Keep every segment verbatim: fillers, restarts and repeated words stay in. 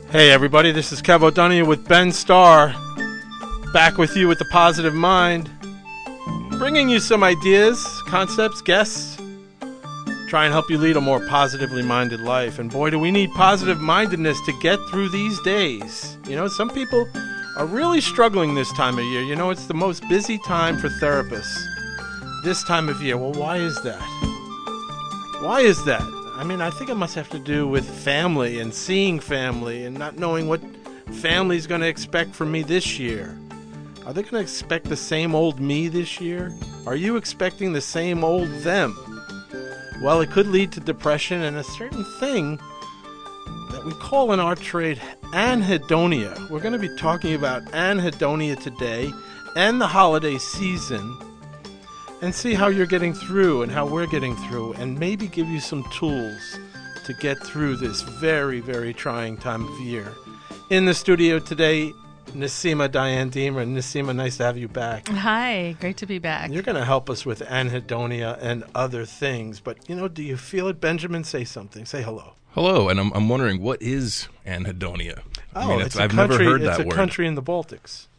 Hey everybody, this is Kev O'Donoghue with Ben Starr, back with you with the Positive Mind, bringing you some ideas, concepts, guests, try and help you lead a more positively minded life. And boy, do we need positive mindedness to get through these days. You know, some people are really struggling this time of year. You know, it's the most busy time for therapists this time of year. Well, why is that? Why is that? I mean, I think it must have to do with family and seeing family and not knowing what family's going to expect from me this year. Are they going to expect the same old me this year? Are you expecting the same old them? Well, it could lead to depression and a certain thing that we call in our trade anhedonia. We're going to be talking about anhedonia today and the holiday season, and see how you're getting through and how we're getting through, and maybe give you some tools to get through this very, very trying time of year. In the studio today, Nassima Diane Deemer. Nassima, nice to have you back. Hi, great to be back. You're going to help us with anhedonia and other things, but, you know, do you feel it? Benjamin, say something. Say hello. Hello, and I'm I'm wondering, what is anhedonia? Oh, I mean, it's, it's a I've country, never heard it's that a word. country in the Baltics.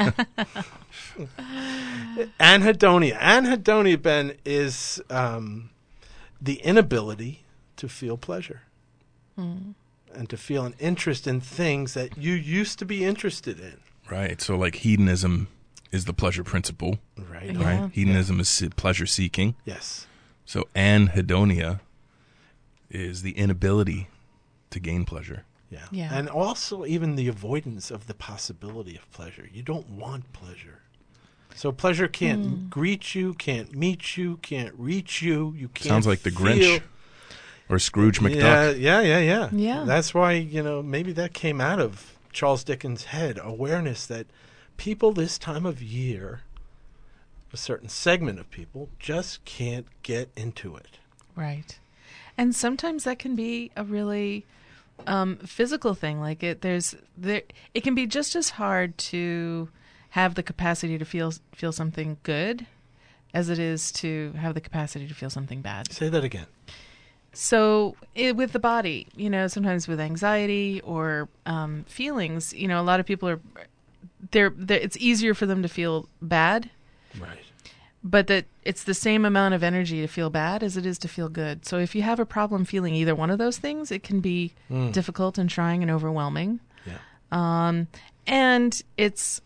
Anhedonia. Anhedonia, Ben, is um, the inability to feel pleasure mm. and to feel an interest in things that you used to be interested in. Right. So, like, hedonism is the pleasure principle. Right. Yeah. Right. Hedonism is se- pleasure seeking. Yes. So, anhedonia is the inability to gain pleasure. Yeah. Yeah. And also even the avoidance of the possibility of pleasure. You don't want pleasure. So pleasure can't Mm. greet you, can't meet you, can't reach you. You can't Sounds like the feel. Grinch or Scrooge Yeah, McDuck. yeah, yeah, yeah. Yeah. That's why, you know, maybe that came out of Charles Dickens' head, awareness that people this time of year, a certain segment of people, just can't get into it. Right. And sometimes that can be a really um, physical thing. Like it, there's there. It can be just as hard to have the capacity to feel feel something good as it is to have the capacity to feel something bad. Say that again. So it, with the body, you know, sometimes with anxiety or um, feelings, you know, a lot of people are, they're, they're, it's easier for them to feel bad, Right. but that it's the same amount of energy to feel bad as it is to feel good. So if you have a problem feeling either one of those things, it can be Mm. difficult and trying and overwhelming. Yeah. Um, and it's,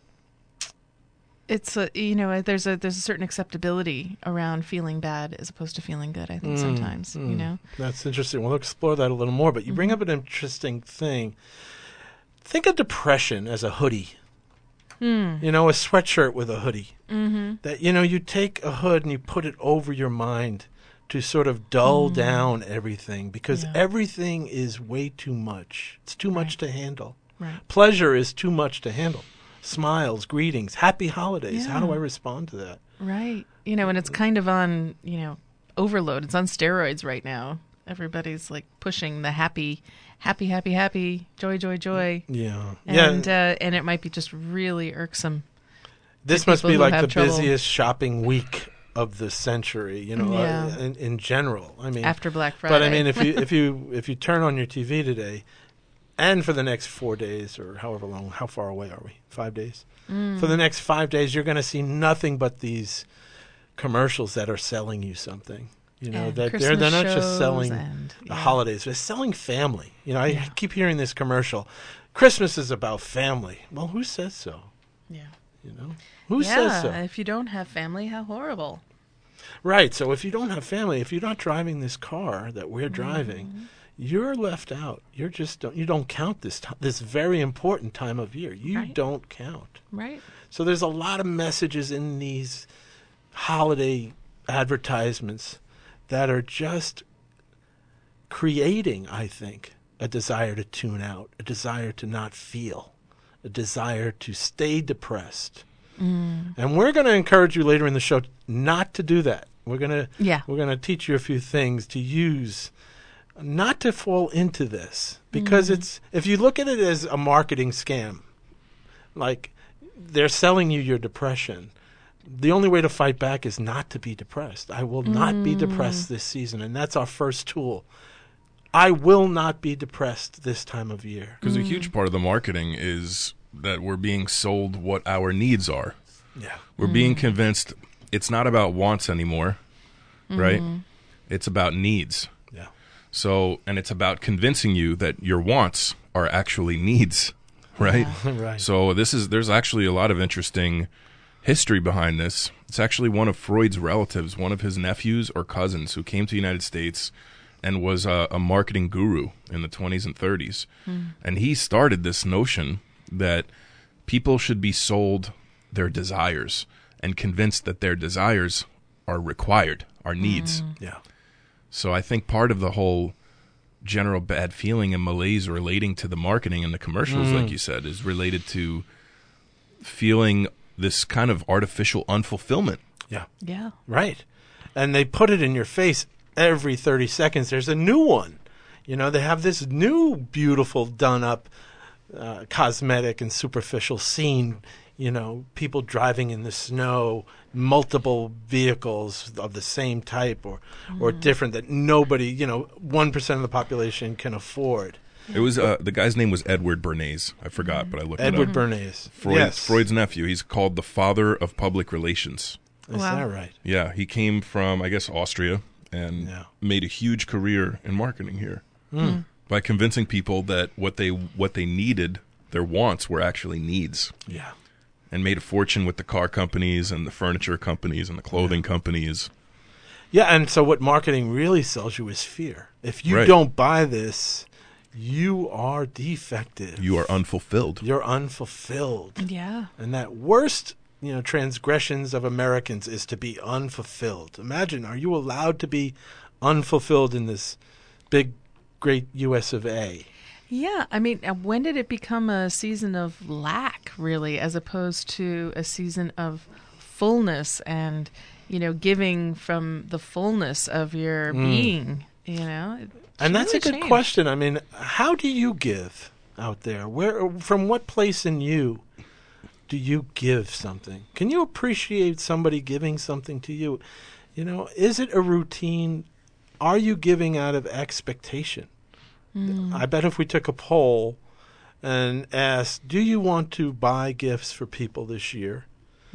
it's a, you know, there's a there's a certain acceptability around feeling bad as opposed to feeling good, I think, Mm, sometimes, mm. you know. That's interesting. We'll explore that a little more, but you bring Mhm. up an interesting thing. Think of depression as a hoodie. Mm. You know, a sweatshirt with a hoodie. Mm-hmm. That, you know, you take a hood and you put it over your mind to sort of dull Mm. down everything, because Yeah. everything is way too much. It's too much Right. to handle. Right. Pleasure is too much to handle. Smiles, greetings, happy holidays. How do Yeah. I respond to that? Right. You know, and it's kind of on, you know, overload. It's on steroids right now. Everybody's like pushing the happy, happy, happy, happy, joy, joy, joy. Yeah. And yeah. uh, and it might be just really irksome. This for must people be who like have the trouble. busiest shopping week of the century, you know, Yeah. uh, in, in general. I mean, After Black Friday. but I mean, if you if you if you turn on your T V today, and for the next four days or however long, how far away are we? Five days. Mm. For the next five days, you're going to see nothing but these commercials that are selling you something. You know, And that they're Christmas they're not just shows selling and, the yeah. holidays; they're selling family. You know, I Yeah. keep hearing this commercial. Christmas is about family. Well, who says so? Yeah. You know, who yeah. says so? If you don't have family, how horrible. Right. So if you don't have family, if you're not driving this car that we're driving, Mm-hmm. you're left out. You're just don't, you don't count this t- this very important time of year. You Right. don't count. Right. So there's a lot of messages in these holiday advertisements that are just creating, I think, a desire to tune out, a desire to not feel, a desire to stay depressed. Mm. And we're going to encourage you later in the show not to do that. We're going to Yeah. we're going to teach you a few things to use not to fall into this, because Mm. it's if you look at it as a marketing scam, like they're selling you your depression. The only way to fight back is not to be depressed. I will not be depressed this season, and that's our first tool. I will not be depressed this time of year. Because a huge part of the marketing is that we're being sold what our needs are. Yeah. We're being convinced it's not about wants anymore, right? It's about needs. Yeah. So, and it's about convincing you that your wants are actually needs, right? Right. So this is there's actually a lot of interesting history behind this. It's actually one of Freud's relatives, one of his nephews or cousins, who came to the United States and was a, a marketing guru in the twenties and thirties. And he started this notion that people should be sold their desires and convinced that their desires are required, are needs. Yeah. So I think part of the whole general bad feeling and malaise relating to the marketing and the commercials, like you said, is related to feeling this kind of artificial unfulfillment. Yeah. Yeah. Right. And they put it in your face every thirty seconds. There's a new one. You know, they have this new, beautiful, done-up, uh, cosmetic and superficial scene. You know, people driving in the snow, multiple vehicles of the same type or, or different that nobody, you know, one percent of the population can afford. It was uh, the guy's name was Edward Bernays. I forgot, but I looked Edward it up. Bernays. Freud, Yes. Freud's nephew. He's called the father of public relations. Is Wow. that right? Yeah, he came from, I guess, Austria and Yeah. made a huge career in marketing here by convincing people that what they what they needed, their wants, were actually needs, Yeah. and made a fortune with the car companies and the furniture companies and the clothing companies. Yeah, and so what marketing really sells you is fear. If you Right. don't buy this, you are defective. You are unfulfilled. You're unfulfilled. Yeah. And that worst, you know, transgressions of Americans is to be unfulfilled. Imagine, are you allowed to be unfulfilled in this big, great U S of A? Yeah, I mean, uh, when did it become a season of lack, really, as opposed to a season of fullness and, you know, giving from the fullness of your being, you know? It And should that's a really good change. question. I mean, how do you give out there? Where, from what place in you do you give something? Can you appreciate somebody giving something to you? You know, is it a routine? Are you giving out of expectation? I bet if we took a poll and asked, do you want to buy gifts for people this year?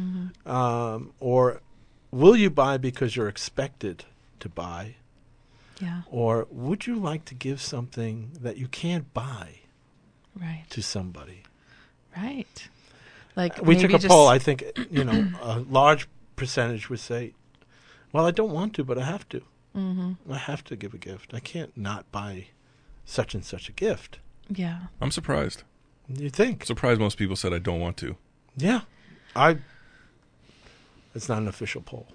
Um, or will you buy because you're expected to buy? Yeah, Or would you like to give something that you can't buy right, to somebody? right. Like We maybe took a just, poll. I think, you know, a large percentage would say, well, I don't want to, but I have to. Mhm. I have to give a gift. I can't not buy such and such a gift. Yeah, I'm surprised. You think? Surprised most people said I don't want to. Yeah. I. It's not an official poll.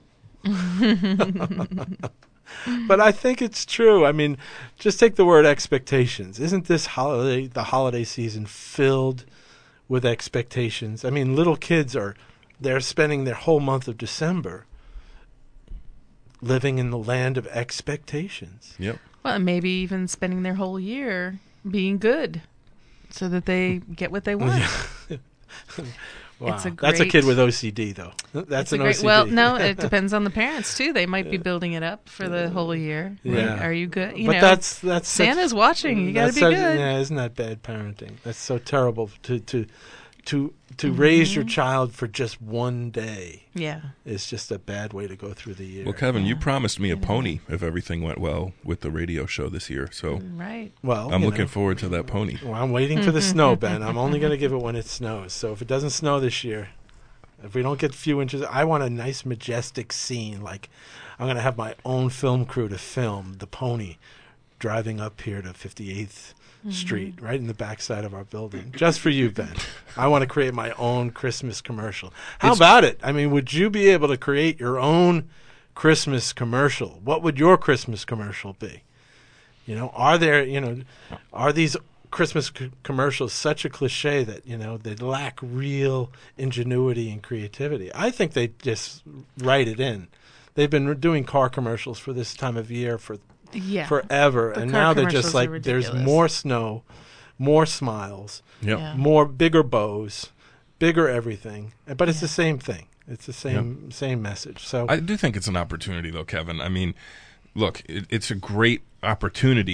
But I think it's true. I mean, just take the word expectations. Isn't this holiday, the holiday season, filled with expectations? I mean, little kids are, they're spending their whole month of December living in the land of expectations. Yep. well, and maybe even spending their whole year being good, so that they get what they want. Wow. It's a That's a kid great- with O C D, though. That's It's an a great, O C D. well, no, it depends on the parents too. They might be building it up for the whole year. Right? Yeah. Are you good? You but know, that's that's such- Santa's watching. You got to that's be such- good. Yeah, isn't that bad parenting? That's so terrible to to to to raise your child for just one day. Yeah. Is just a bad way to go through the year. Well, Kevin, you Yeah. promised me a pony if everything went well with the radio show this year. So Right. Well, I'm you looking know, forward to that pony. well, I'm waiting for the snow, Ben. I'm only going to give it when it snows. So if it doesn't snow this year, if we don't get a few inches, I want a nice, majestic scene. Like I'm going to have my own film crew to film the pony driving up here to fifty-eighth Street, right in the backside of our building, just for you, Ben. I want to create my own Christmas commercial. How It's- about it? I mean, would you be able to create your own Christmas commercial? What would your Christmas commercial be? You know, are there, you know, are these Christmas c- commercials such a cliche that, you know, they lack real ingenuity and creativity? I think they just write it in. They've been doing car commercials for this time of year for Yeah. forever, The and car now they're just commercials are like, there's ridiculous. more snow, more smiles, Yep. Yeah. more bigger bows, bigger everything. But it's Yeah. the same thing. It's the same same message. So I do think it's an opportunity, though, Kevin. I mean, look, it, it's a great opportunity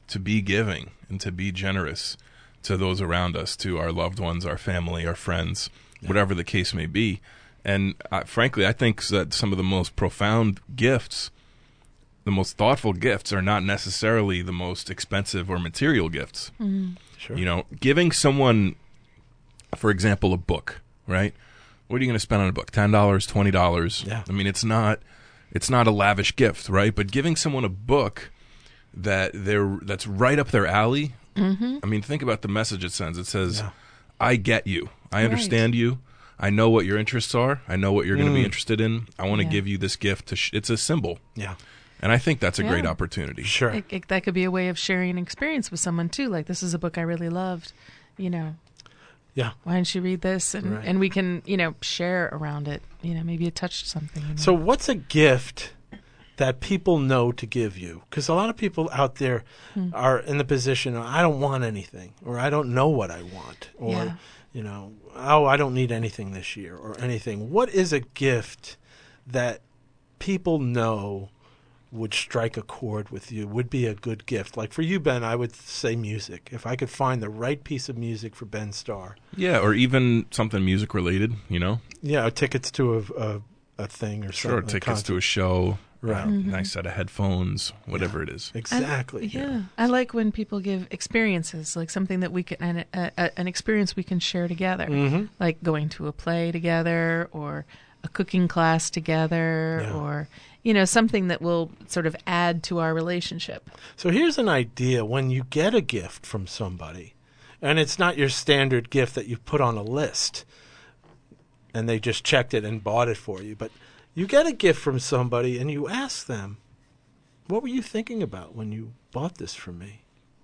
to be giving and to be generous to those around us, to our loved ones, our family, our friends, yeah. whatever the case may be. And uh, frankly, I think that some of the most profound gifts, the most thoughtful gifts, are not necessarily the most expensive or material gifts. Mm-hmm. Sure. You know, giving someone, for example, a book, right? What are you going to spend on a book? ten dollars, twenty dollars? Yeah. I mean, it's not it's not a lavish gift, right? But giving someone a book that they're that's right up their alley. Mm-hmm. I mean, think about the message it sends. It says, Yeah. I get you. I understand Right. you. I know what your interests are. I know what you're going to Mm. be interested in. I want to Yeah. give you this gift. To sh- it's a symbol. Yeah. And I think that's a great Yeah. opportunity. Sure. It, it, that could be a way of sharing an experience with someone too. Like, this is a book I really loved. You know, Yeah. why don't you read this? And Right. and we can, you know, share around it. You know, maybe it touched something. You know? So what's a gift that people know to give you? Because a lot of people out there Hmm. are in the position of, I don't want anything, or I don't know what I want, or, Yeah. you know, oh, I don't need anything this year, or anything. What is a gift that people know would strike a chord with you, would be a good gift? Like for you, Ben, I would say music. If I could find the right piece of music for Ben Starr. Yeah, or even something music related, you know? Yeah, tickets to a, a, a thing or Sure, something. a tickets to concert. a show, Right. uh, Mhm. nice set of headphones, whatever it is. Exactly. I, yeah. I like when people give experiences, like something that we can, an, a, a, an experience we can share together, Mm-hmm. like going to a play together, or a cooking class together, Yeah. or you know, something that will sort of add to our relationship. So here's an idea: when you get a gift from somebody, and it's not your standard gift that you put on a list, and they just checked it and bought it for you, but you get a gift from somebody and you ask them, what were you thinking about when you bought this for me?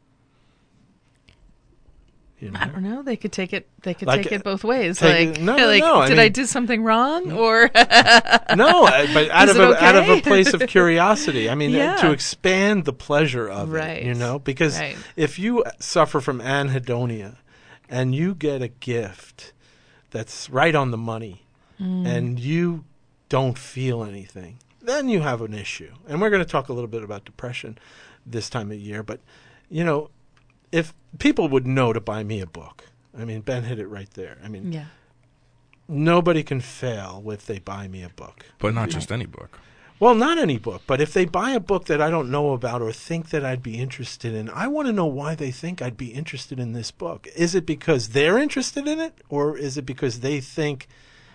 You know? I don't know. They could take it. They could Like, take it both ways. take Like, it- no, no, like, no, I did I mean- do something wrong, or No, uh, but out Is of it a, out of a okay? place of curiosity. I mean, uh, Yeah. to expand the pleasure of Right. it, you know, because Right. if you suffer from anhedonia and you get a gift that's right on the money Mm. and you don't feel anything, then you have an issue. And we're going to talk a little bit about depression this time of year, but you know, if people would know to buy me a book, I mean, Ben hit it right there. I mean, yeah, nobody can fail if they buy me a book. But not just any book. Well, not any book, but if they buy a book that I don't know about or think that I'd be interested in, I want to know why they think I'd be interested in this book. Is it because they're interested in it, or is it because they think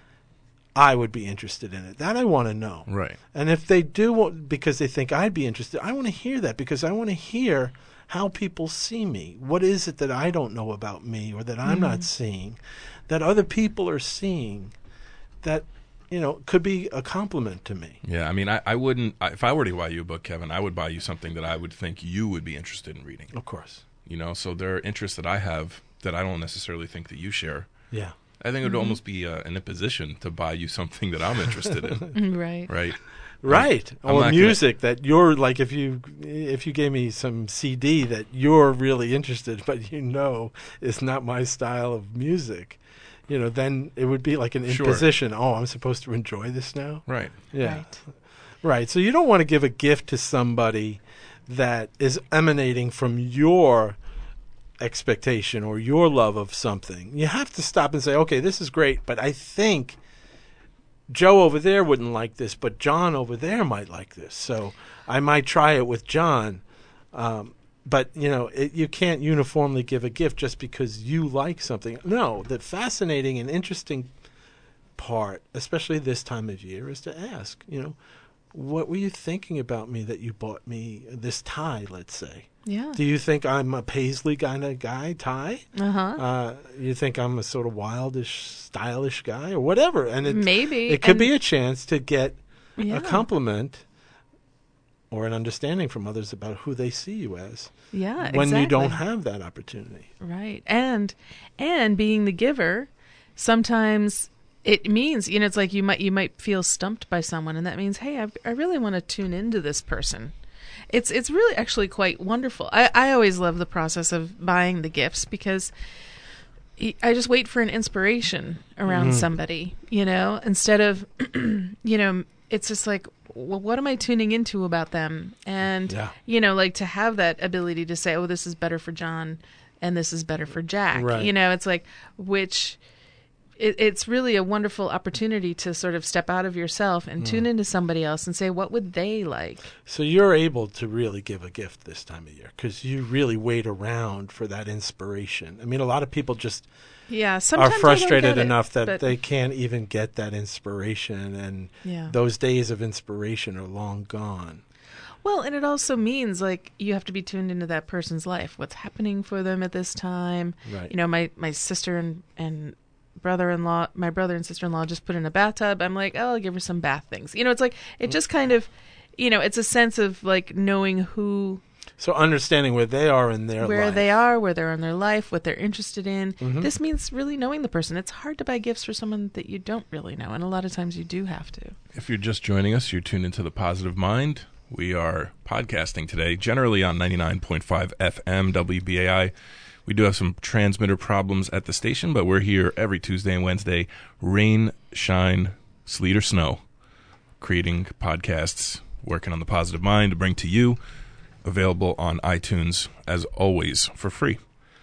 I would be interested in it? That I want to know. Right. And if they do want, because they think I'd be interested, I want to hear that, because I want to hear how people see me. What is it that I don't know about me, or that I'm not seeing, that other people are seeing, that, you know, could be a compliment to me. Yeah, I mean, I, I wouldn't, I, if I were to buy you a book, Kevin, I would buy you something that I would think you would be interested in reading. Of course. You know, so there are interests that I have that I don't necessarily think that you share. Yeah. I think it would almost be uh, an imposition to buy you something that I'm interested in, right. right? Right. I'm Or not gonna- music that you're like, if you if you gave me some C D that you're really interested, but you know it's not my style of music, you know, then it would be like an Sure. imposition. Oh, I'm supposed to enjoy this now? Right. Yeah. Right. Right. So you don't want to give a gift to somebody that is emanating from your expectation or your love of something. You have to stop and say, okay, this is great, but I think Joe over there wouldn't like this, but John over there might like this. So I might try it with John. Um, but, you know, it, you can't uniformly give a gift just because you like something. No, the fascinating and interesting part, especially this time of year, is to ask, you know, what were you thinking about me that you bought me this tie, let's say? Yeah. Do you think I'm a paisley kind of guy, tie? Uh huh. Uh, you think I'm a sort of wildish, stylish guy, or whatever? And it, Maybe it could and- be a chance to get Yeah. a compliment or an understanding from others about who they see you as Yeah. when you don't exactly. have that opportunity. Right. And and being the giver, sometimes it means, you know, it's like you might you might feel stumped by someone, and that means, hey, I, I really want to tune into this person. It's it's really actually quite wonderful. I, I always love the process of buying the gifts because I just wait for an inspiration around Mhm. somebody, you know, instead of, you know, it's just like, well, what am I tuning into about them? And, Yeah. you know, like to have that ability to say, oh, this is better for John and this is better for Jack. Right. You know, it's like, which it, it's really a wonderful opportunity to sort of step out of yourself and tune into somebody else and say, what would they like? So you're able to really give a gift this time of year because you really wait around for that inspiration. I mean, a lot of people just Yeah, are sometimes I don't frustrated get it, enough that but- they can't even get that inspiration, and Yeah. those days of inspiration are long gone. Well, and it also means like you have to be tuned into that person's life, what's happening for them at this time. Right. You know, my, my sister and, and brother-in-law, my brother and sister-in-law just put in a bathtub. I'm like, oh, I'll give her some bath things. You know, it's like, it just kind of, you know, it's a sense of like knowing who, So understanding where they are in their where life. they are, where they're in their life, what they're interested in. Mhm. This means really knowing the person. It's hard to buy gifts for someone that you don't really know. And a lot of times you do have to. If you're just joining us, you're tuned into The Positive Mind. We are podcasting today, generally on ninety-nine point five F M W B A I. We do have some transmitter problems at the station, but we're here every Tuesday and Wednesday, rain, shine, sleet, or snow, creating podcasts, working on The Positive Mind to bring to you, available on iTunes, as always, for free.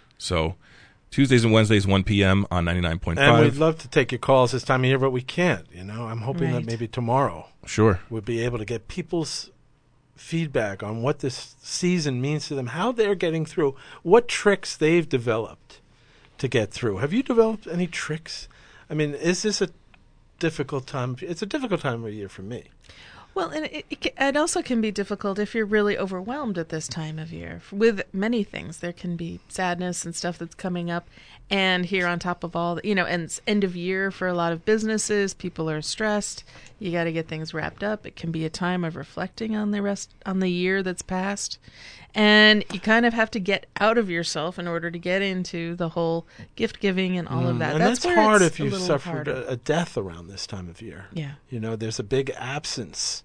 So Tuesdays and Wednesdays, one p.m. on ninety-nine point five. And we'd love to take your calls this time of year, but we can't. You know, I'm hoping that Right. maybe tomorrow Sure. we'll be able to get people's feedback on what this season means to them, how they're getting through, what tricks they've developed to get through. Have you developed any tricks? I mean, is this a difficult time? It's a difficult time of year for me. Well, and it, it, ca- it also can be difficult if you're really overwhelmed at this time of year with many things. There can be sadness and stuff that's coming up. And here on top of all, the, you know, and it's end of year for a lot of businesses. People are stressed. You got to get things wrapped up. It can be a time of reflecting on the rest, on the year that's passed. And you kind of have to get out of yourself in order to get into the whole gift giving and all of that. And that's, where hard it's if a you've little suffered harder. a, a death around this time of year. Yeah. You know, there's a big absence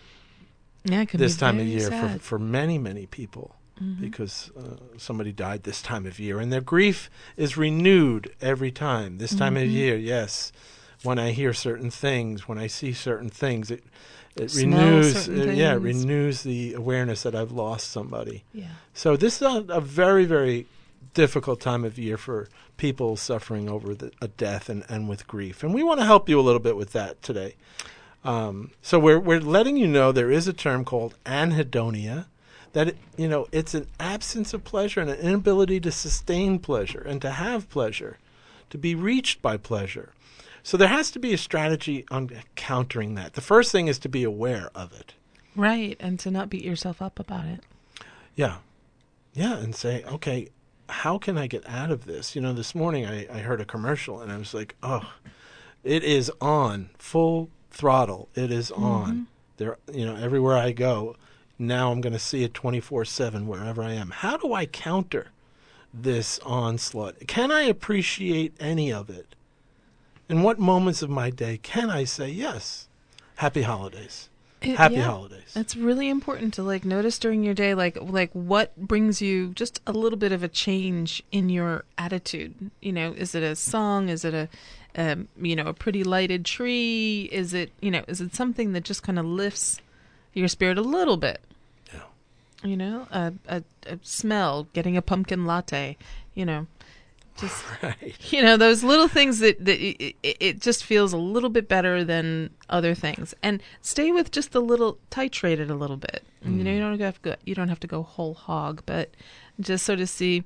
Yeah, it can this be time of very year for, sad. for many, many people Mhm. because uh, somebody died this time of year. And their grief is renewed every time. This time of Mhm. year, yes. When I hear certain things, when I see certain things, it it Smell renews certain uh, yeah, it things. renews the awareness that I've lost somebody. Yeah. So this is a, a very, very difficult time of year for people suffering over the, a death and, and with grief. And we want to help you a little bit with that today. Um, so we're we're letting you know there is a term called anhedonia, that it, you know it's an absence of pleasure and an inability to sustain pleasure and to have pleasure, to be reached by pleasure. So there has to be a strategy on countering that. The first thing is to be aware of it. Right, and to not beat yourself up about it. Yeah. Yeah, and say, okay, how can I get out of this? You know, this morning I, I heard a commercial and I was like, oh, it is on, full throttle. It is on. There, you know, everywhere I go, now I'm going to see it twenty-four seven wherever I am. How do I counter this onslaught? Can I appreciate any of it? In what moments of my day can I say, yes, happy holidays? It- Happy yeah. holidays. It's really important to like notice during your day, like like what brings you just a little bit of a change in your attitude. You know, is it a song? Is it a, um, you know, a pretty lighted tree? Is it, you know, is it something that just kind of lifts your spirit a little bit? Yeah. You know, a, a a smell, getting a pumpkin latte. You know, just Right. you know, those little things that, that it, it, it just feels a little bit better than other things. And stay with just a little, titrate it a little bit. You know, you don't have to go, you don't have to go whole hog, but just sort of see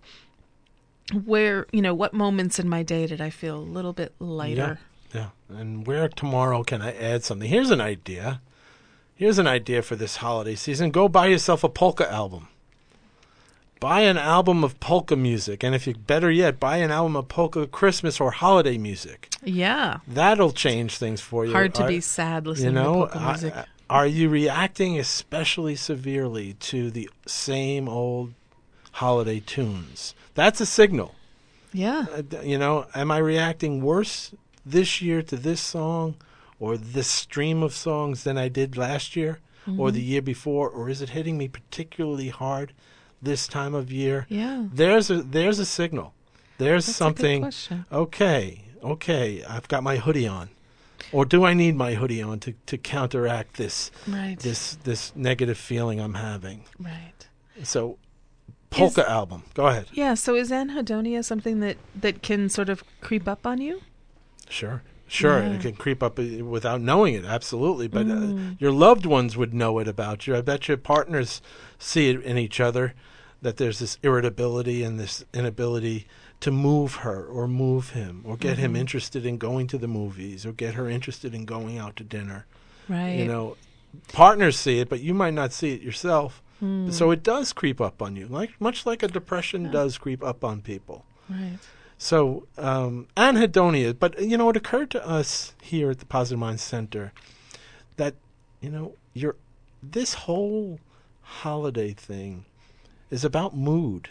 where, you know, what moments in my day did I feel a little bit lighter. Yeah. And where tomorrow can I add something? Here's an idea. Here's an idea for this holiday season. Go buy yourself a polka album. Buy an album of polka music. And if you, better yet, buy an album of polka Christmas or holiday music. Yeah. That'll change things for you. Hard to Are- be sad You listening know, to polka music. I- are you reacting especially severely to the same old holiday tunes? That's a signal. yeah. Uh, d- you know, am I reacting worse this year to this song or this stream of songs than I did last year or the year before, or is it hitting me particularly hard this time of year? Yeah. There's a there's a signal. There's That's something. a good question. Okay, okay, I've got my hoodie on. Or do I need my hoodie on to, to counteract this Right. this this negative feeling I'm having? Right. So, polka Is- album. Go ahead. Yeah, so is anhedonia something that, that can sort of creep up on you? Sure. Sure, Yeah. it can creep up uh, without knowing it, absolutely. But Mm. uh, your loved ones would know it about you. I bet your partners see it in each other, that there's this irritability and this inability to move her or move him or get him Mhm. interested in going to the movies or get her interested in going out to dinner. Right. You know, partners see it, but you might not see it yourself. Mm. So it does creep up on you, like much like a depression Yeah. does creep up on people. Right. So, um, anhedonia, but, you know, it occurred to us here at the Positive Mind Center that, you know, you're, this whole holiday thing is about mood.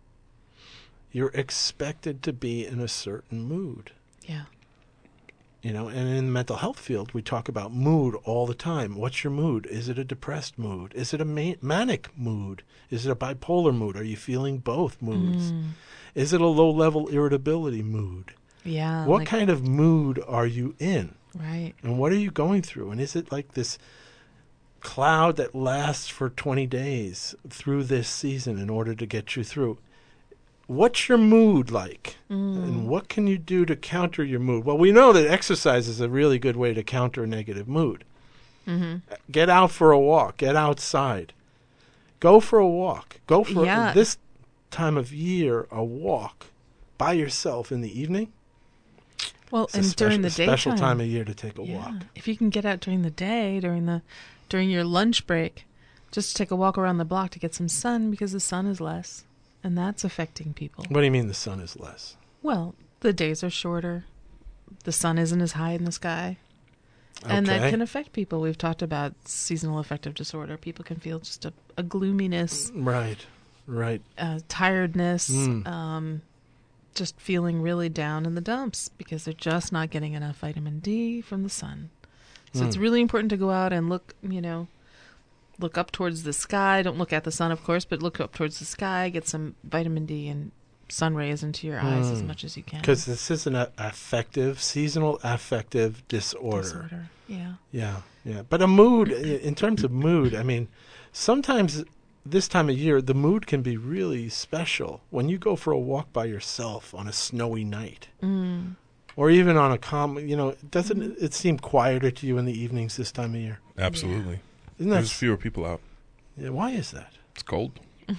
You're expected to be in a certain mood. Yeah. You know, and in the mental health field, we talk about mood all the time. What's your mood? Is it a depressed mood? Is it a ma- manic mood? Is it a bipolar mood? Are you feeling both moods? Mm. Is it a low-level irritability mood? Yeah. What like- kind of mood are you in? Right. And what are you going through? And is it like this cloud that lasts for twenty days through this season in order to get you through? What's your mood like? Mm. And what can you do to counter your mood? Well, we know that exercise is a really good way to counter a negative mood. Mm-hmm. Get out for a walk. Get outside. Go for a walk. Go for Yeah. this time of year a walk by yourself in the evening. Well, It's a and special, during the a special daytime. time of year to take a Yeah. walk. If you can get out during the day, during the during your lunch break, just take a walk around the block to get some sun because the sun is less, and that's affecting people. What do you mean the sun is less? Well, the days are shorter. The sun isn't as high in the sky. And that Okay. can affect people. We've talked about seasonal affective disorder. People can feel just a, a gloominess, Right, right. uh, tiredness, Mm. um, just feeling really down in the dumps because they're just not getting enough vitamin D from the sun. So it's Mm. really important to go out and look, you know, look up towards the sky. Don't look at the sun, of course, but look up towards the sky. Get some vitamin D and sun rays into your eyes as Mm. much as you can. Because this is an a- affective, seasonal affective disorder. Disorder. Yeah. Yeah, yeah. But a mood, i- in terms of mood, I mean, sometimes this time of year, the mood can be really special. When you go for a walk by yourself on a snowy night, Mm. or even on a calm, you know, doesn't it, it seem quieter to you in the evenings this time of year? Absolutely. Isn't that? There's s- fewer people out. Yeah, why is that? It's cold.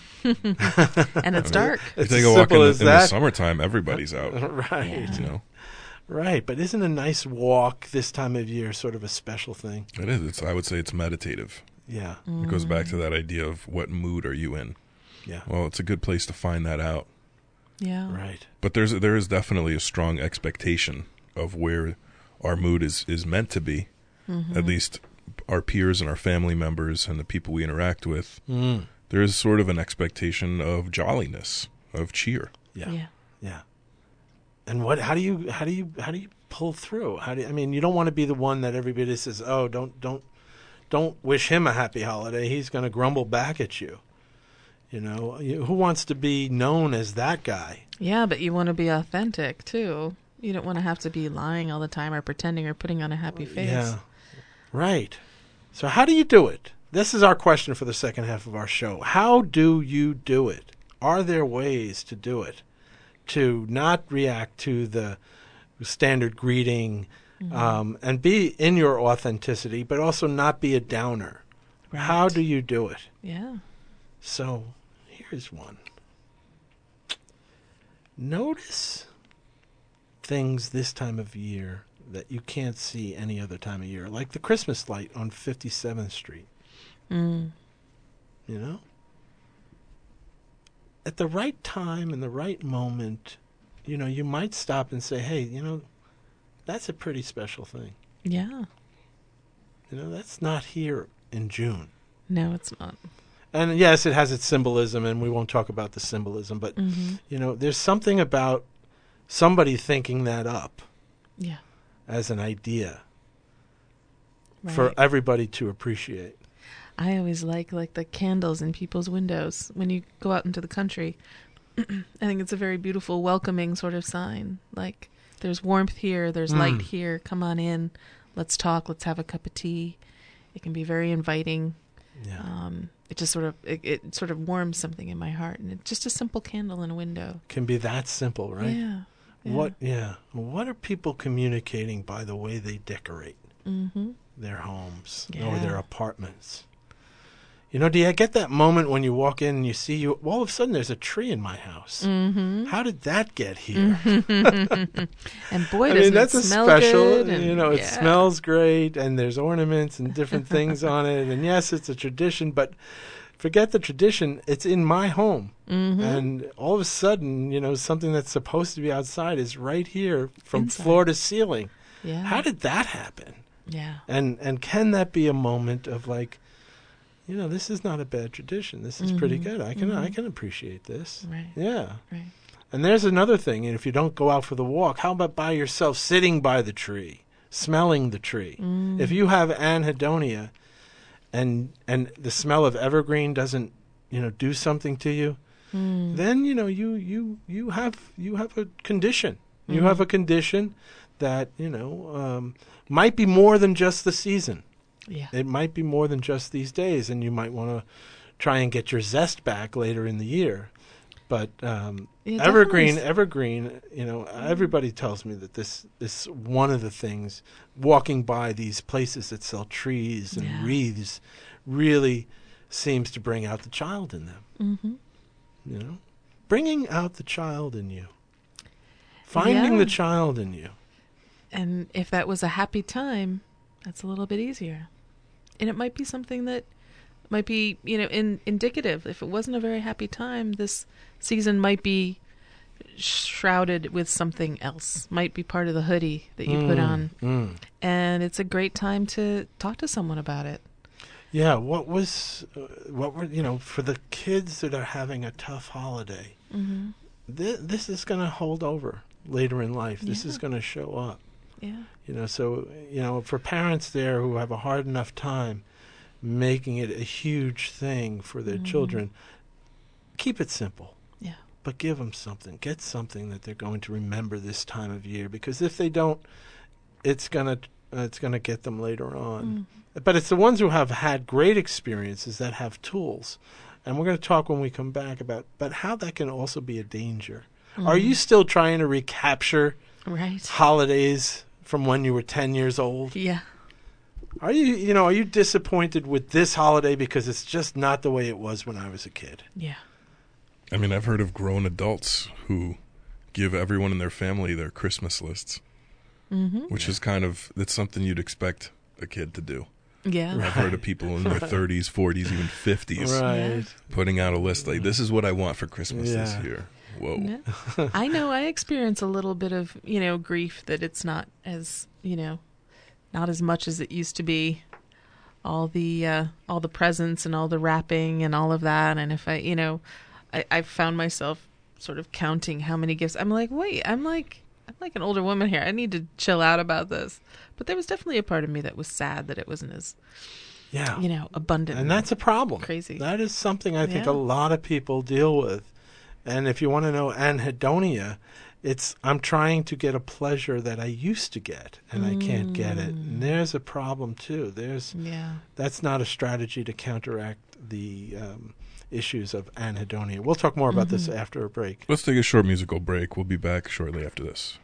And it's dark. You It's take as a walk in, simple the, as in the that. summertime, everybody's out. Right, Yeah. You know, right. But isn't a nice walk this time of year sort of a special thing? it is. It's. I would say it's meditative. Yeah, It goes back to that idea of what mood are you in. yeah, Well, it's a good place to find that out. Yeah. right. But there's there is definitely a strong expectation of where our mood is, is meant to be. Mm-hmm. At least our peers and our family members and the people we interact with. Mm. There is sort of an expectation of jolliness, of cheer. Yeah. Yeah. Yeah. And what? How do you? How do you? How do you pull through? How do you, I mean? You don't want to be the one that everybody says, "Oh, don't, don't, don't wish him a happy holiday. He's going to grumble back at you." You know, you, who wants to be known as that guy? Yeah, but you want to be authentic too. You don't want to have to be lying all the time or pretending or putting on a happy face. Yeah. Right. So how do you do it? This is our question for the second half of our show. How do you do it? Are there ways to do it? To not react to the standard greeting, Mm-hmm. um, and be in your authenticity, but also not be a downer. Right. How do you do it? Yeah. So here's one. Notice things this time of year that you can't see any other time of year, like the Christmas light on fifty-seventh Street. Mm. You know? At the right time and the right moment, you know, you might stop and say, hey, you know, that's a pretty special thing. Yeah. You know, that's not here in June. No, it's not. And yes, it has its symbolism, and we won't talk about the symbolism, but, Mm-hmm. you know, there's something about somebody thinking that up Yeah. as an idea Right. for everybody to appreciate. I always like like the candles in people's windows when you go out into the country. I think it's a very beautiful, welcoming sort of sign. Like there's warmth here, there's Mm. light here. Come on in. let's talk, let's have a cup of tea. It can be very inviting. Yeah. Um, it just sort of it, it sort of warms something in my heart, and it's just a simple candle in a window. Can be that simple, right? Yeah. yeah. What? Yeah. What are people communicating by the way they decorate Mm-hmm. their homes or Yeah. their apartments? You know, do you get that moment when you walk in and you see you all of a sudden there's a tree in my house? Mm-hmm. How did that get here? And boy, I does mean, that's it a smell special. good. And, you know, it yeah. smells great, and there's ornaments and different things on it. And yes, it's a tradition, but forget the tradition. It's in my home, Mm-hmm. and all of a sudden, you know, something that's supposed to be outside is right here from Inside. floor to ceiling. Yeah. How did that happen? Yeah. And and can that be a moment of like, you know, this is not a bad tradition. This is pretty Mhm. good. I can I Mhm. can appreciate this. Right. Yeah. Right. And there's another thing. And if you don't go out for the walk, how about by yourself, sitting by the tree, smelling the tree? Mm. If you have anhedonia, and and the smell of evergreen doesn't, you know, do something to you, Mm. then you know you you you have you have a condition. You Mhm. have a condition that you know um, might be more than just the season. Yeah. It might be more than just these days, and you might want to try and get your zest back later in the year. But um, It evergreen, definitely evergreen, you know, everybody tells me that this this one of the things, walking by these places that sell trees and Yeah. wreaths, really seems to bring out the child in them. Mm-hmm. You know, bringing out the child in you, finding Yeah. the child in you. And if that was a happy time, that's a little bit easier. And it might be something that might be, you know, in, indicative. If it wasn't a very happy time, this season might be shrouded with something else. Might be part of the hoodie that you put Mm, on. mm. And it's a great time to talk to someone about it. Yeah, what was, uh, what were, you know, for the kids that are having a tough holiday, Mm-hmm. th- this is going to hold over later in life. This is Yeah. going to show up. Yeah. You know, so, you know, for parents there who have a hard enough time making it a huge thing for their Mhm. children, keep it simple. Yeah. But give them something. Get something that they're going to remember this time of year, because if they don't, it's going to uh, it's going to get them later on. Mm. But it's the ones who have had great experiences that have tools. And we're going to talk when we come back about but how that can also be a danger. Are Mhm. you still trying to recapture Right. holidays from when you were ten years old? Yeah. Are you, you know, are you disappointed with this holiday because it's just not the way it was when I was a kid? Yeah. I mean, I've heard of grown adults who give everyone in their family their Christmas lists, Mm-hmm. which is kind of, it's something you'd expect a kid to do. Yeah. I've heard of people in their thirties, forties, even fifties Right. putting out a list like, this is what I want for Christmas this Yeah. year. Whoa. Yeah. I know I experience a little bit of, you know, grief that it's not as, you know, not as much as it used to be. All the uh, all the presents and all the wrapping and all of that. And if I, you know, I, I found myself sort of counting how many gifts. I'm like, wait, I'm like, I'm like an older woman here. I need to chill out about this. But there was definitely a part of me that was sad that it wasn't as, Yeah. you know, abundant. And that's a problem. Crazy. That is something I think Yeah. a lot of people deal with. And if you want to know anhedonia, it's I'm trying to get a pleasure that I used to get and I can't get it. Mm. And there's a problem too. There's Yeah. that's not a strategy to counteract the um, issues of anhedonia. We'll talk more about this Mhm. after a break. Let's take a short musical break. We'll be back shortly after this.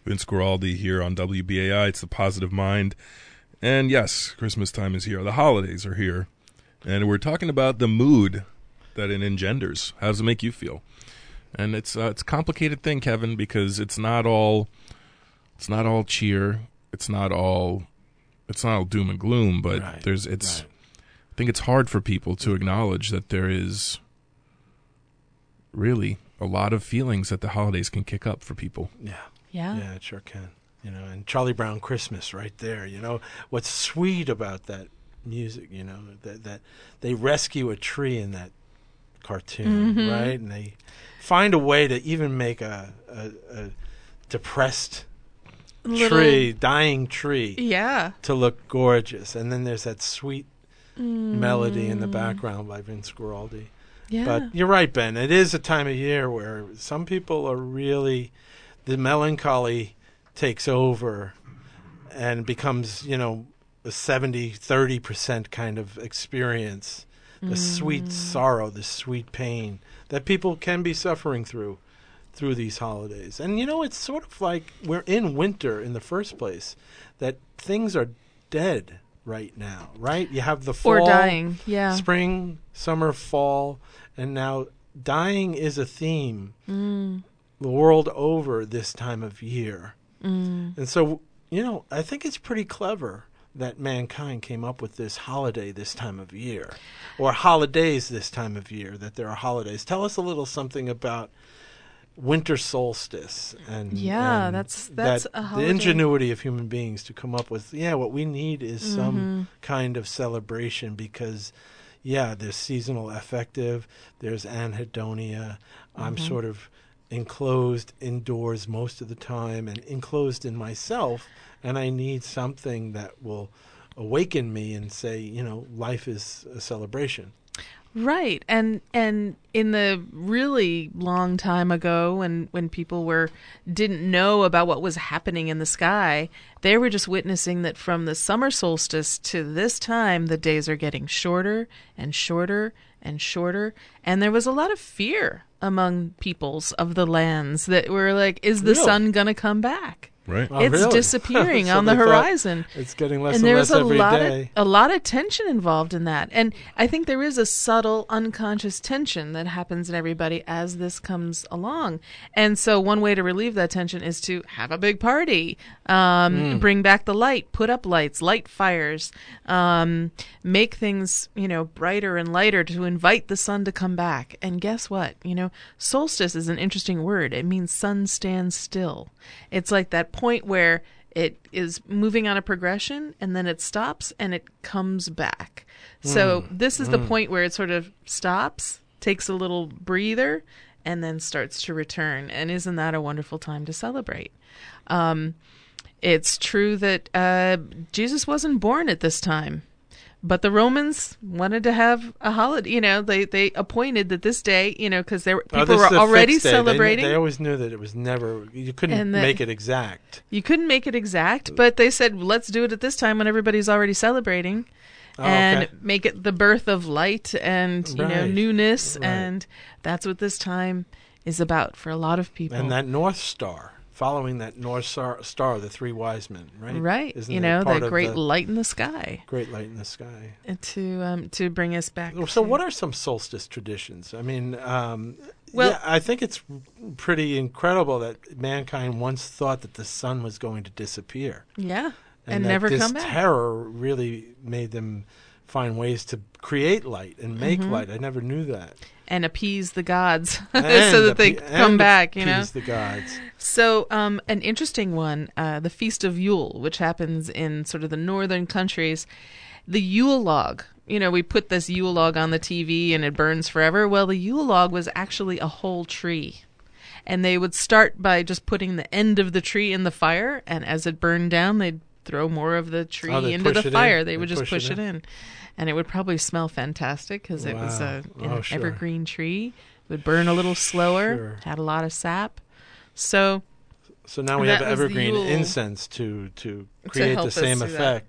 Vince Guaraldi here on W B A I. It's the Positive Mind. And yes, Christmas time is here. The holidays are here. And we're talking about the mood that it engenders. How does it make you feel? And it's uh, it's a complicated thing, Kevin, because it's not all it's not all cheer. It's not all it's not all doom and gloom, but Right, there's it's right. I think it's hard for people to acknowledge that there is really a lot of feelings that the holidays can kick up for people. Yeah. Yeah. Yeah, it sure can. You know, and Charlie Brown Christmas right there. You know, what's sweet about that music, you know, that that they rescue a tree in that cartoon, Mhm. right? And they find a way to even make a, a, a depressed Little- tree, dying tree, Yeah. to look gorgeous. And then there's that sweet Mm. melody in the background by Vince Guaraldi. Yeah. But you're right, Ben. It is a time of year where some people are really, the melancholy takes over and becomes, you know, a seventy thirty percent kind of experience. The sweet sorrow, the sweet pain that people can be suffering through through these holidays. And, you know, it's sort of like we're in winter in the first place, that things are dead right now, right? You have the fall, Or dying. Yeah. spring, summer, fall, and now dying is a theme Mm. the world over this time of year. Mm. And so, you know, I think it's pretty clever that mankind came up with this holiday this time of year, or holidays this time of year, that there are holidays. Tell us a little something about winter solstice and Yeah, and that's- that's that a the holiday. ingenuity of human beings to come up with, yeah, what we need is Mm-hmm. some kind of celebration, because yeah, there's seasonal affective, there's anhedonia. I'm Mm-hmm. sort of enclosed indoors most of the time and enclosed in myself, and I need something that will awaken me and say, you know, life is a celebration. Right. And and in the really long time ago, when when people were didn't know about what was happening in the sky, they were just witnessing that from the summer solstice to this time, the days are getting shorter and shorter and shorter. And there was a lot of fear among peoples of the lands that were like, is the Really? sun going to come back? Right? Oh, It's really? disappearing So on the they thought horizon. It's getting less And and, there's less a every lot day. of a lot of tension involved in that, and I think there is a subtle unconscious tension that happens in everybody as this comes along. And so one way to relieve that tension is to have a big party, um, bring back the light, put up lights, light fires, um, make things, you know, brighter and lighter to invite the sun to come back. And guess what? You know, solstice is an interesting word. It means sun stands still. It's like that point where it is moving on a progression and then it stops and it comes back. So this is the point where it sort of stops, takes a little breather, and then starts to return. And isn't that a wonderful time to celebrate? Um, it's true that uh, Jesus wasn't born at this time. But the Romans wanted to have a holiday. You know, they, they appointed that this day, you know, because there were Oh, people this were is a already fixed day. They kn- celebrating. They, always knew that it was never, you couldn't And that- make it exact. You couldn't make it exact, but they said, let's do it at this time when everybody's already celebrating, Oh, and okay. make it the birth of light and, you know, Right. newness. Right. And that's what this time is about for a lot of people. And that North Star, following that North Star, star the three wise men, right? right. Isn't you it know, part the of great the light in the sky great light in the sky? and to, um, to bring us back. So, to- what are some solstice traditions? I mean, um, Well- yeah, I think it's pretty incredible that mankind once thought that the sun was going to disappear, Yeah. And, that never this come back. terror really made them find ways to create light and make Mm-hmm. light. I never knew that. and appease the gods And so that they appe- come and back, you know. appease the gods. So, um, an interesting one, uh, the Feast of Yule, which happens in sort of the northern countries. The Yule log, you know, we put this Yule log on the T V and it burns forever. Well, the Yule log was actually a whole tree. And they would start by just putting the end of the tree in the fire, and as it burned down, they'd throw more of the tree Oh, they'd into push the it fire. in? They They'd would just push push it it in. And it would probably smell fantastic because it was Wow. a, Oh, an sure. evergreen tree. It would burn a little slower, Sure. had a lot of sap. So So now we That have was the evergreen Yule- incense to to create help the us same do that. effect.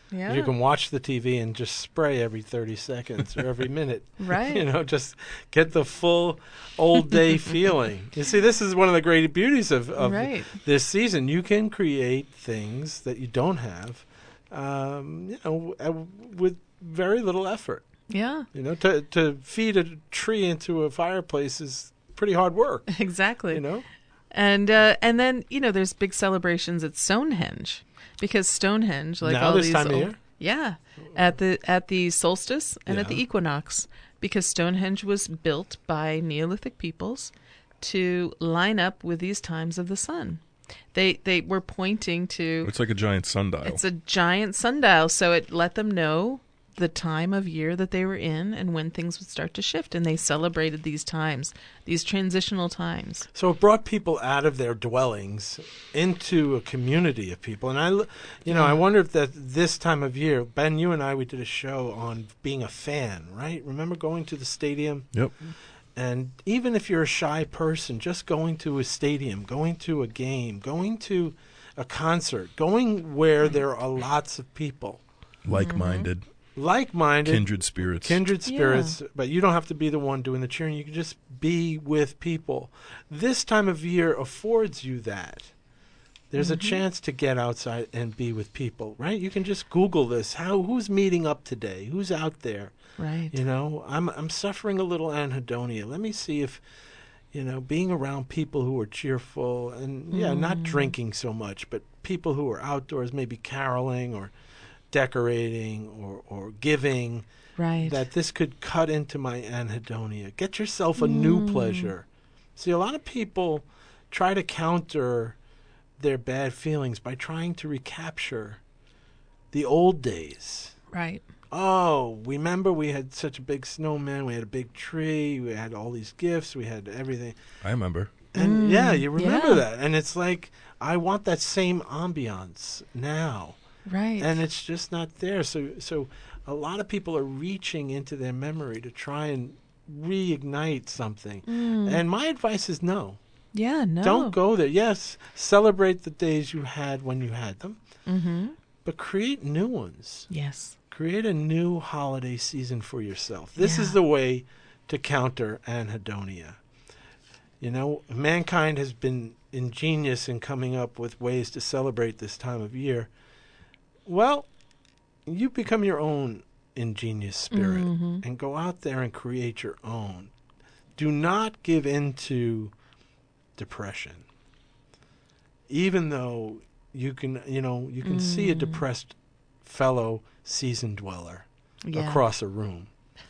Yeah. You can watch the T V and just spray every thirty seconds or every minute. Right. You know, just get the full old day feeling. You see, this is one of the great beauties of, of Right. this season. You can create things that you don't have, um, you know, w- with very little effort. Yeah. You know, to to feed a tree into a fireplace is pretty hard work. Exactly. You know. And uh, and then you know there's big celebrations at Stonehenge because Stonehenge, like Now all this these time of old- year? yeah, at the at the solstice and at the Yeah. equinox, because Stonehenge was built by Neolithic peoples to line up with these times of the sun. They they were pointing to It's like a giant sundial. it's a giant sundial, so it let them know the time of year that they were in and when things would start to shift, and they celebrated these times, these transitional times. So it brought people out of their dwellings into a community of people. And I, l- you know, I wonder if that this time of year, Ben, you and I, we did a show on being a fan, right? Remember going to the stadium? Yep. And even if you're a shy person, just going to a stadium, going to a game, going to a concert, going where there are lots of people, Like-minded, like-minded, kindred spirits. kindred Yeah. spirits, but you don't have to be the one doing the cheering. You can just be with people. This time of year affords you that. There's a chance to get outside and be with people, right? You can just Google this. How who's meeting up today? Who's out there? Right. You know, I'm I'm suffering a little anhedonia. Let me see if, you know, being around people who are cheerful and yeah, not drinking so much, but people who are outdoors, maybe caroling or decorating or or giving. Right. That this could cut into my anhedonia. Get yourself a new pleasure. See, a lot of people try to counter their bad feelings by trying to recapture the old days. Right. Oh, remember we had such a big snowman, we had a big tree, we had all these gifts, we had everything. I remember. And yeah, you remember yeah. that. And it's like, I want that same ambiance now. Right. And it's just not there. So so a lot of people are reaching into their memory to try and reignite something. And my advice is no. yeah, no. Don't go there. Yes, celebrate the days you had when you had them, Mm-hmm. but create new ones. Yes. Create a new holiday season for yourself. This is Yeah. the way to counter anhedonia. You know, mankind has been ingenious in coming up with ways to celebrate this time of year. Well, you become your own ingenious spirit Mhm. and go out there and create your own. Do not give in to depression. Even though you can, you know, you can see a depressed fellow season dweller Yeah. across a room.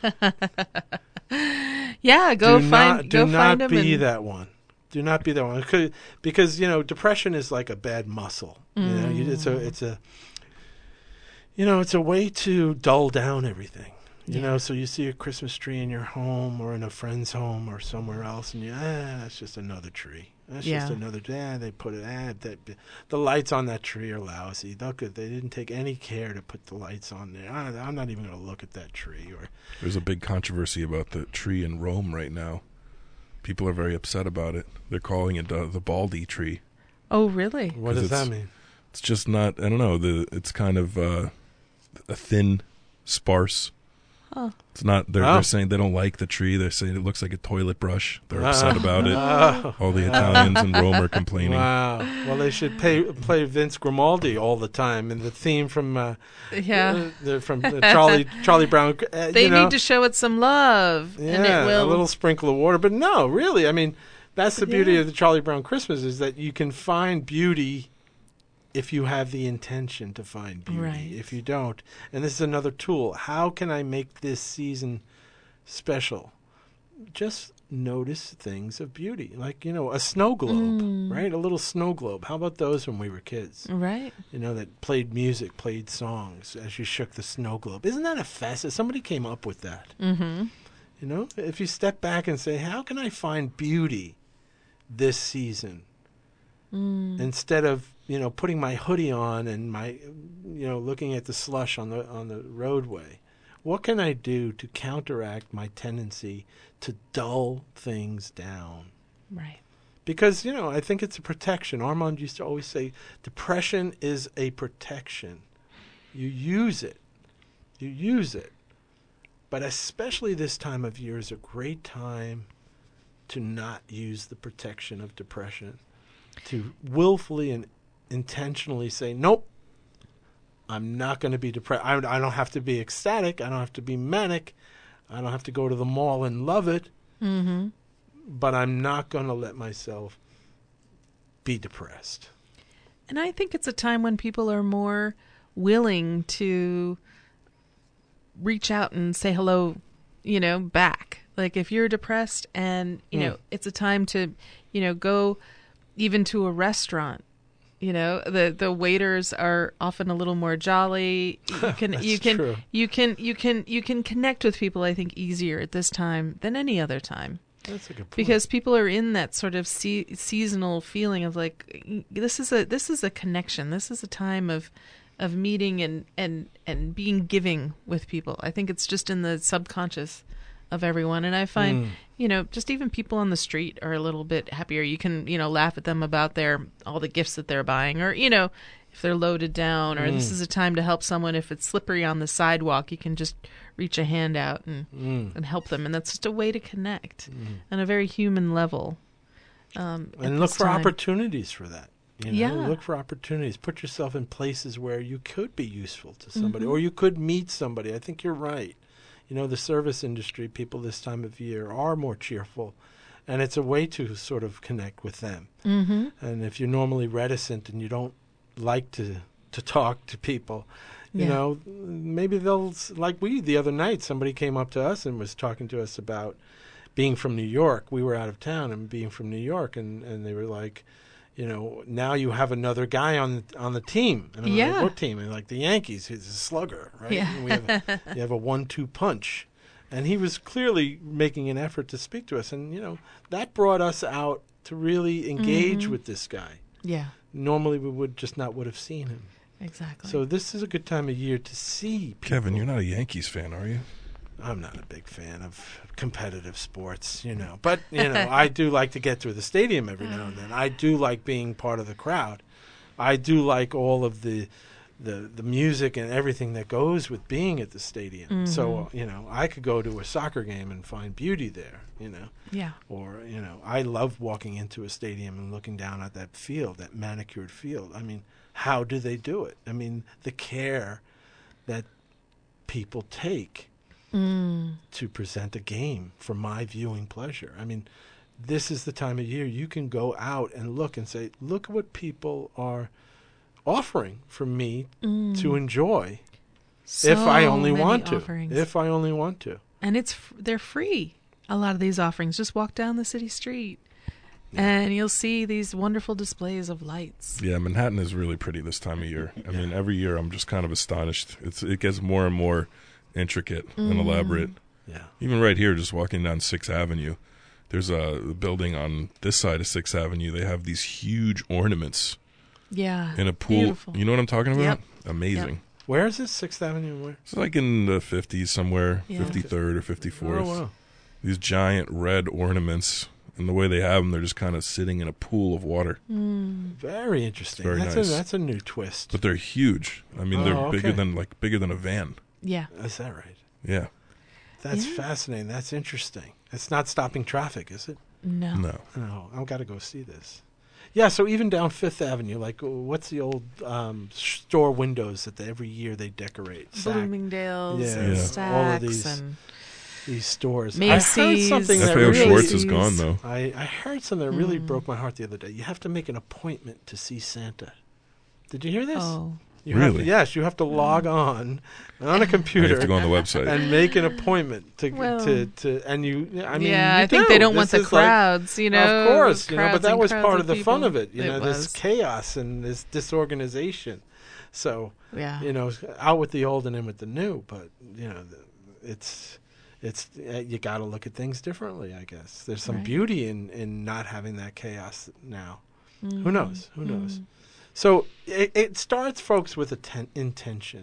Yeah, go do find not, go do find not him be and, that one. Do not be that one. Because, because you know, depression is like a bad muscle. You know, you, it's a, it's a, you know, it's a way to dull down everything. You Yeah. know, so you see a Christmas tree in your home or in a friend's home or somewhere else, and you, ah, that's just another tree. That's just Yeah. another. Ah, they put it. Ah, that, the lights on that tree are lousy. Look, they didn't take any care to put the lights on there. I, I'm not even going to look at that tree. Or There's a big controversy about the tree in Rome right now. People are very upset about it. They're calling it uh, the Baldi tree. Oh, really? what 'Cause does that it's- mean? It's just not. I don't know. The it's kind of uh, a thin, sparse. Huh. It's not. They're, Oh. they're saying they don't like the tree. They're saying it looks like a toilet brush. They're upset Ah. about it. Oh. All the Italians in Rome are complaining. Wow. Well, they should pay, play Vince Grimaldi all the time, and the theme from uh, Yeah. uh, the, from the Charlie Charlie Brown. Uh, They you know, need to show it some love, yeah, and it will. a little sprinkle of water. But no, really, I mean, that's the beauty Yeah. of the Charlie Brown Christmas is that you can find beauty if you have the intention to find beauty. Right. If you don't, and this is another tool. How can I make this season special? Just notice things of beauty, like, you know, a snow globe, Mm. right? A little snow globe. How about those when we were kids? Right. You know, that played music, played songs as you shook the snow globe. Isn't that a facet? Somebody came up with that. Mm-hmm. You know, if you step back and say, how can I find beauty this season? Mm. Instead of, you know, putting my hoodie on and my, you know, looking at the slush on the on the roadway. What can I do to counteract my tendency to dull things down? Right. Because, you know, I think it's a protection. Armand used to always say, depression is a protection. You use it. You use it. But especially this time of year is a great time to not use the protection of depression. To willfully and intentionally say, nope, I'm not going to be depressed. I, I don't have to be ecstatic. I don't have to be manic. I don't have to go to the mall and love it. Mm-hmm. But I'm not going to let myself be depressed. And I think it's a time when people are more willing to reach out and say hello, you know, back. Like if you're depressed and, you Mm. know, it's a time to, you know, go even to a restaurant. You know, the the waiters are often a little more jolly. You can That's you can true. you can you can you can connect with people, I think, easier at this time than any other time. That's a good point. Because people are in that sort of se- seasonal feeling of like this is a this is a connection. This is a time of of meeting and and and being giving with people. I think it's just in the subconscious of everyone. And I find, Mm. you know, just even people on the street are a little bit happier. You can, you know, laugh at them about their all the gifts that they're buying, or, you know, if they're loaded down, or Mm. this is a time to help someone. If it's slippery on the sidewalk, you can just reach a hand out and, Mm. and help them. And that's just a way to connect on a very human level. Um, at And look this for time. opportunities for that. You know, Yeah. look for opportunities. Put yourself in places where you could be useful to somebody, Mm-hmm. or you could meet somebody. I think you're right. You know, the service industry people this time of year are more cheerful, and it's a way to sort of connect with them. Mm-hmm. And if you're normally reticent and you don't like to to talk to people, you Yeah. know, maybe they'll, like we the other night, somebody came up to us and was talking to us about being from New York. We were out of town and being from New York, and, and they were like, you know, now you have another guy on the, on the team. And I'm Yeah. like, what team? And like the Yankees, he's a slugger, right? Yeah. And we have a, you have a one two punch. And he was clearly making an effort to speak to us. And, you know, that brought us out to really engage Mhm. with this guy. Yeah, Normally we would just not would have seen him. exactly. So this is a good time of year to see people. Kevin, you're not a Yankees fan, are you? I'm not a big fan of competitive sports, you know. But, you know, I do like to get to the stadium every now and then. I do like being part of the crowd. I do like all of the the, the music and everything that goes with being at the stadium. So, you know, I could go to a soccer game and find beauty there, you know. yeah. Or, you know, I love walking into a stadium and looking down at that field, that manicured field. I mean, how do they do it? I mean, the care that people take Mm. to present a game for my viewing pleasure. I mean, this is the time of year you can go out and look and say, look what people are offering for me to enjoy if I So only many want to. offerings. If I only want to. And it's f- they're free. A lot of these offerings. Just walk down the city street, and you'll see these wonderful displays of lights. Yeah, Manhattan is really pretty this time of year. I mean, every year I'm just kind of astonished. It's it gets more and more intricate and elaborate. Yeah. Even right here, just walking down Sixth Avenue, there's a building on this side of Sixth Avenue. They have these huge ornaments Yeah, in a pool. Beautiful. You know what I'm talking about? Yep. Amazing. Where is this? Sixth Avenue and where? It's like in the fifties somewhere, Yeah. fifty-third or fifty-fourth. Oh, wow. These giant red ornaments, and the way they have them, they're just kind of sitting in a pool of water. Very interesting. Very that's, nice. a, that's a new twist. But they're huge. I mean, Oh, they're bigger okay. than like bigger than a van. Yeah, Is that right? Yeah. That's Yeah. fascinating. That's interesting. It's not stopping traffic, is it? no, No. No, I've got to go see this. Yeah, so even down Fifth Avenue, like, what's the old um, store windows that they, every year they decorate? Sac- Bloomingdale's Yeah. and Yeah. All of Saks these- and these stores. I Macy's. heard something that F A O really, Schwartz is gone, though. I, I heard something that really broke my heart the other day. You have to make an appointment to see Santa. Did you hear this? oh, You have to, Really? yes, you have to log on on a You have computer to go on the website. and make an appointment to Well, to, to and you. I mean, yeah. you I think do. they don't want This the is like- crowds. you know, of course, you know, but crowds that and was crowds part of the fun people. of it. You It know, this was. chaos and this disorganization. So Yeah, you know, out with the old and in with the new. But you know, the- it's it's uh, you got to look at things differently. I guess there's some Right. beauty in in not having that chaos now. Mm-hmm. Who knows? Who knows? So it, it starts, folks, with a ten- intention.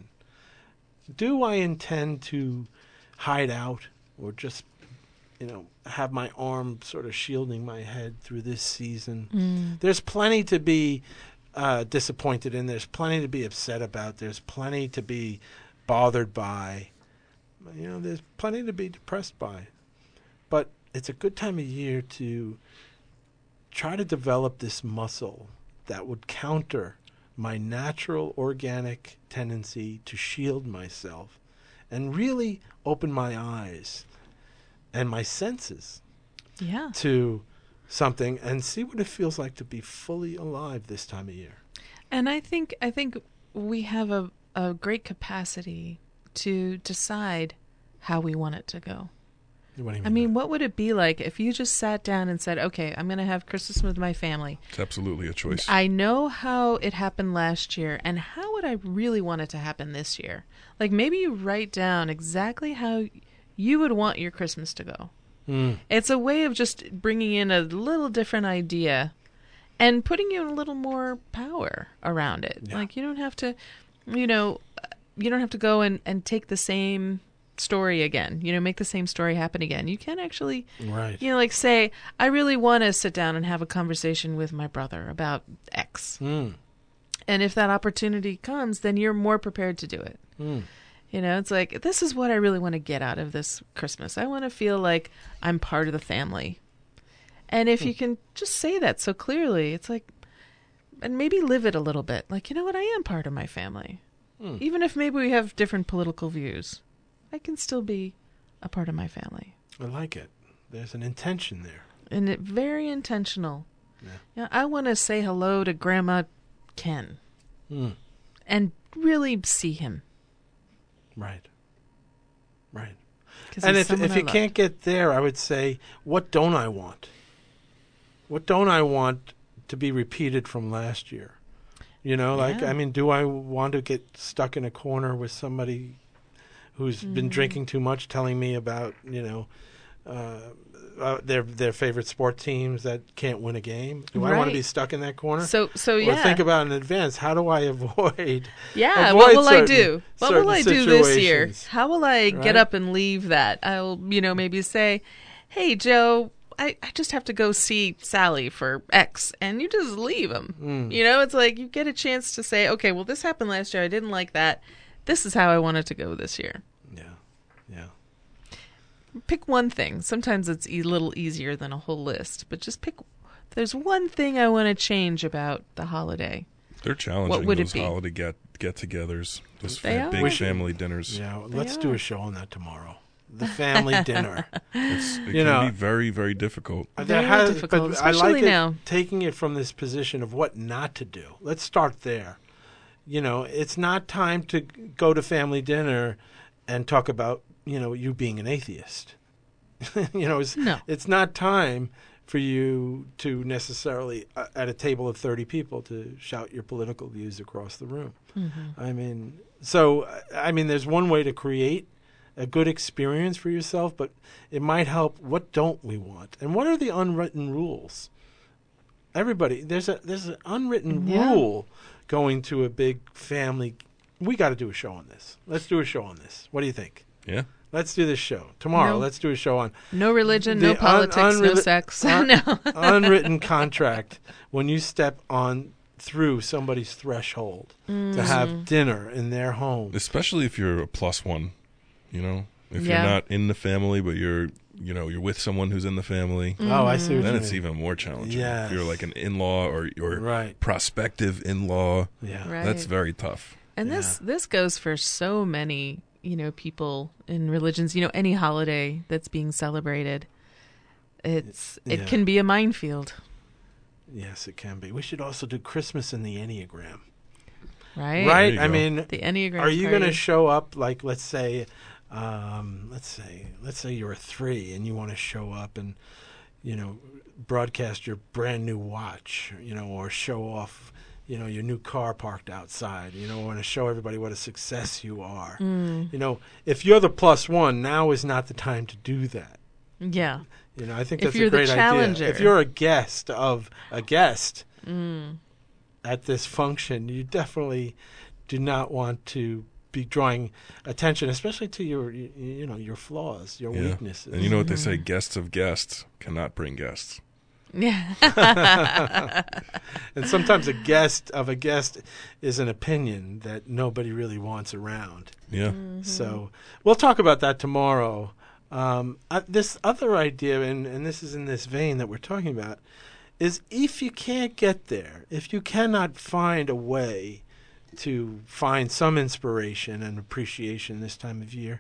Do I intend to hide out or just, you know, have my arm sort of shielding my head through this season? Mm. There's plenty to be uh, disappointed in. There's plenty to be upset about. There's plenty to be bothered by. You know, there's plenty to be depressed by. But it's a good time of year to try to develop this muscle that would counter my natural organic tendency to shield myself and really open my eyes and my senses Yeah. to something and see what it feels like to be fully alive this time of year. And I think I think we have a, a great capacity to decide how we want it to go. What do you mean I mean, what would it be like if you just sat down and said, okay, I'm going to have Christmas with my family. It's absolutely a choice. I know how it happened last year, and how would I really want it to happen this year? Like, maybe you write down exactly how you would want your Christmas to go. Mm. It's a way of just bringing in a little different idea and putting you in a little more power around it. Yeah. Like, you don't have to, you know, you don't have to go and, and take the same story again, you know, make the same story happen again. You can actually, Right. you know, like say, I really want to sit down and have a conversation with my brother about X. Mm. And if that opportunity comes, then you're more prepared to do it. Mm. You know, it's like, this is what I really want to get out of this Christmas. I want to feel like I'm part of the family. And if Hmm. you can just say that so clearly, it's like, and maybe live it a little bit. Like, you know what? I am part of my family. Mm. Even if maybe we have different political views, I can still be a part of my family. I like it. There's an intention there. And it very intentional. Yeah. You know, I want to say hello to Grandma Ken Mm. and really see him. Right. Right. 'Cause And he's if someone if I you love. can't get there, I would say, what don't I want? What don't I want to be repeated from last year? You know, like, Yeah. I mean, do I want to get stuck in a corner with somebody who's been Mhm. drinking too much telling me about, you know, uh, uh, their their favorite sport teams that can't win a game? Do I want Right. to be stuck in that corner? So, so Or yeah. think about in advance, how do I avoid Yeah, avoid what will I certain- do? What will I certain do this year? situations, How will I right? get up and leave that? I'll, you know, maybe say, hey, Joe, I, I just have to go see Sally for X, and you just leave him. Mm. You know, it's like you get a chance to say, okay, well, this happened last year. I didn't like that. This is how I want it to go this year. Yeah, yeah. Pick one thing. Sometimes it's a little easier than a whole list, but just pick. There's one thing I want to change about the holiday. They're challenging would it those be? holiday get get-togethers, those They fa- are. big We should- family dinners. Yeah, They let's do are. a show on that tomorrow. The family dinner. It's, it You can know- be very, very difficult. Uh, Very there has- difficult, but I especially like it, now. taking it from this position of what not to do. Let's start there. You know, it's not time to go to family dinner and talk about, you know, you being an atheist. you know, it's, No. it's not time for you to necessarily, uh, at a table of thirty people, to shout your political views across the room. Mm-hmm. I mean, so, I mean, there's one way to create a good experience for yourself, but it might help. What don't we want? And what are the unwritten rules? Everybody, there's a there's an unwritten Yeah. rule going to a big family. We got to do a show on this. Let's do a show on this. What do you think? Yeah. Let's do this show. Tomorrow, No. let's do a show on No religion, The no un- politics, no unreli- sex. un- no. unwritten contract when you step on through somebody's threshold to have dinner in their home. Especially if you're a plus one, you know, if Yeah. you're not in the family, but you're, you know, you're with someone who's in the family, Oh, I see what then you it's mean. even more challenging. Yes. If you're like an in-law or your Right. prospective in-law, Yeah. Right. that's very tough. And this this goes for so many, you know, people in religions. You know, any holiday that's being celebrated, it's it Yeah. can be a minefield, Yes, it can be. We should also do Christmas in the Enneagram. right? There Right? you I go. mean, The Enneagram. are you going to party. show up like, let's say, um, let's say, let's say you're a three and you want to show up and, you know, broadcast your brand new watch, you know, or show off, you know, your new car parked outside, you know, want to show everybody what a success you are. Mm, You know, if you're the plus one, now is not the time to do that. yeah. You know, I think If that's you're a the great challenger. idea. If you're a guest of a guest Mm. at this function, you definitely do not want to be drawing attention, especially to your, you, you know, your flaws, your Yeah. weaknesses. And you know what they Mm-hmm. say, guests of guests cannot bring guests. Yeah. And sometimes a guest of a guest is an opinion that nobody really wants around. Yeah. Mm-hmm. So we'll talk about that tomorrow. Um, uh, this other idea, and, and this is in this vein that we're talking about, is if you can't get there, if you cannot find a way to find some inspiration and appreciation this time of year,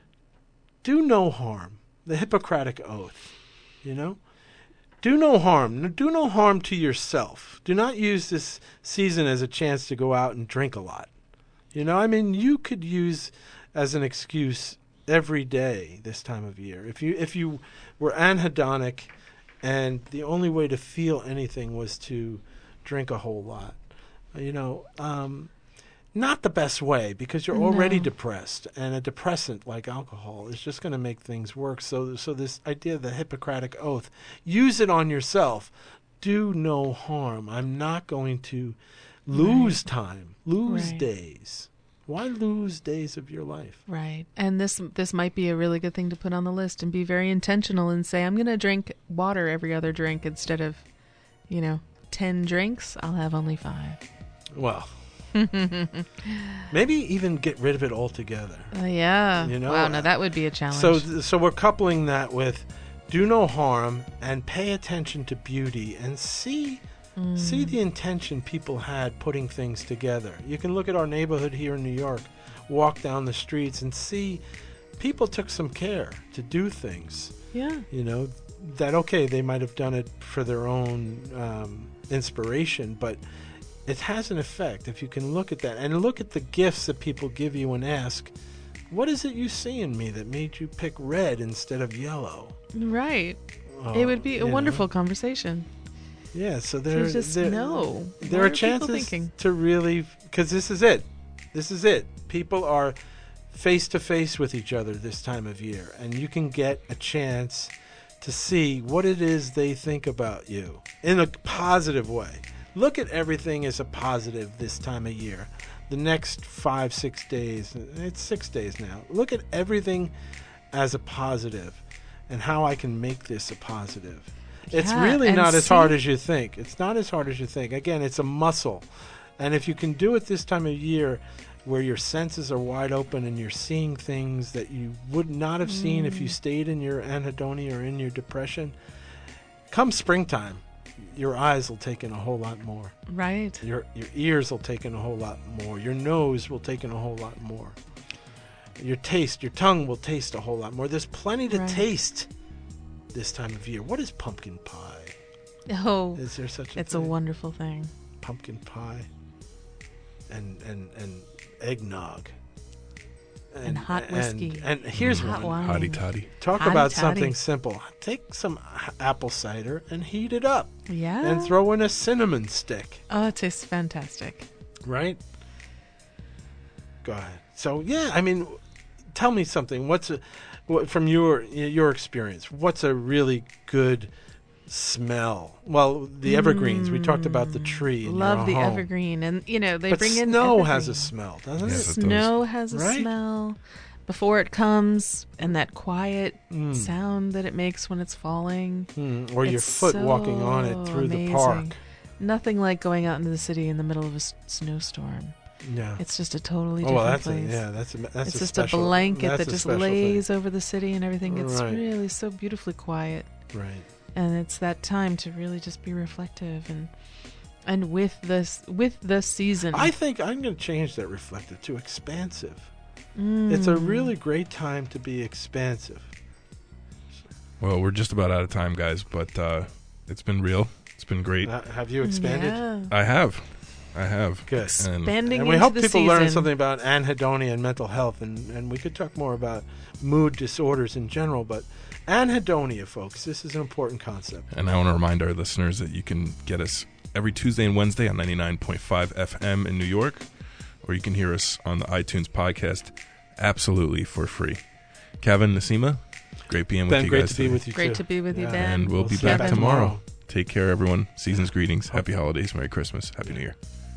do no harm. The Hippocratic Oath, you know? Do no harm. Do no harm to yourself. Do not use this season as a chance to go out and drink a lot. You know, I mean, you could use as an excuse every day this time of year. If you if you were anhedonic and the only way to feel anything was to drink a whole lot, you know, um, not the best way because you're already No. depressed, and a depressant like alcohol is just going to make things worse. So, so this idea of the Hippocratic Oath, use it on yourself. Do no harm. I'm not going to lose time, lose Right. days. Why lose days of your life? Right. And this this might be a really good thing to put on the list and be very intentional and say, I'm going to drink water every other drink instead of, you know, ten drinks. I'll have only five. Well, maybe even get rid of it altogether. Uh, yeah. You know, wow, now uh, that would be a challenge. So, th- so we're coupling that with do no harm and pay attention to beauty and see Mm. see the intention people had putting things together. You can look at our neighborhood here in New York, walk down the streets, and see people took some care to do things. Yeah. You know, that okay, they might have done it for their own um, inspiration, but it has an effect if you can look at that and look at the gifts that people give you and ask, what is it you see in me that made you pick red instead of yellow? Right. Oh, It would be a you know? wonderful conversation. Yeah, so there, To just there, know. there What are are people chances thinking? to really, because this is it. This is it. People are face to face with each other this time of year, and you can get a chance to see what it is they think about you in a positive way. Look at everything as a positive this time of year. The next five, six days, it's six days now. Look at everything as a positive and how I can make this a positive. It's Yeah, really and not as hard see- as you think. It's not as hard as you think. Again, it's a muscle. And if you can do it this time of year where your senses are wide open and you're seeing things that you would not have seen if you stayed in your anhedonia or in your depression, come springtime, your eyes will take in a whole lot more. Right. Your your ears will take in a whole lot more. Your nose will take in a whole lot more. Your taste, your tongue will taste a whole lot more. There's plenty to Right. taste this time of year. What is pumpkin pie? Oh, Is there such a it's a thing? wonderful thing. Pumpkin pie and and and eggnog And hot whiskey. And, and here's Hot one. wine. Hotty toddy. Talk Hotty about toddy. something simple. Take some h- apple cider and heat it up, Yeah. and throw in a cinnamon stick. Oh, it tastes fantastic. Right? Go ahead. So yeah, I mean, tell me something. What's a what, from your your experience? What's a really good smell? Well, the evergreens. We talked about the tree. In Love your the home. evergreen, and you know they But bring in snow evergreen. has a smell, doesn't Yes, it? it does. Snow has a Right? smell before it comes, and that quiet Mm. sound that it makes when it's falling. Mm, or your It's foot walking on it so through the amazing. park. Nothing like going out into the city in the middle of a s- snowstorm. Yeah. It's just a totally Oh, different well, that's a, place. yeah, that's a that's it's a just special, a blanket that's that a just special lays over the city, and everything gets Right. really so beautifully quiet. thing. Right. And it's that time to really just be reflective and and with this with the season. I think I'm going to change that reflective to expansive. Mm. It's a really great time to be expansive. Well, we're just about out of time, guys, but uh, it's been real. It's been great. Uh, have you expanded? Yeah. I have. I have. Good. And Expanding And we into hope the people season. learn something about anhedonia and mental health, and, and we could talk more about mood disorders in general, but anhedonia, folks, this is an important concept. And I want to remind our listeners that you can get us every Tuesday and Wednesday on ninety-nine point five F M in New York, or you can hear us on the iTunes podcast absolutely for free. Kevin, Nasima, great being Ben, with you great guys to be today. with you Great too. to be with you, Yeah. Ben. And we'll be see you back back tomorrow. Take care, everyone. Season's greetings. Happy holidays. Merry Christmas. Happy New Year.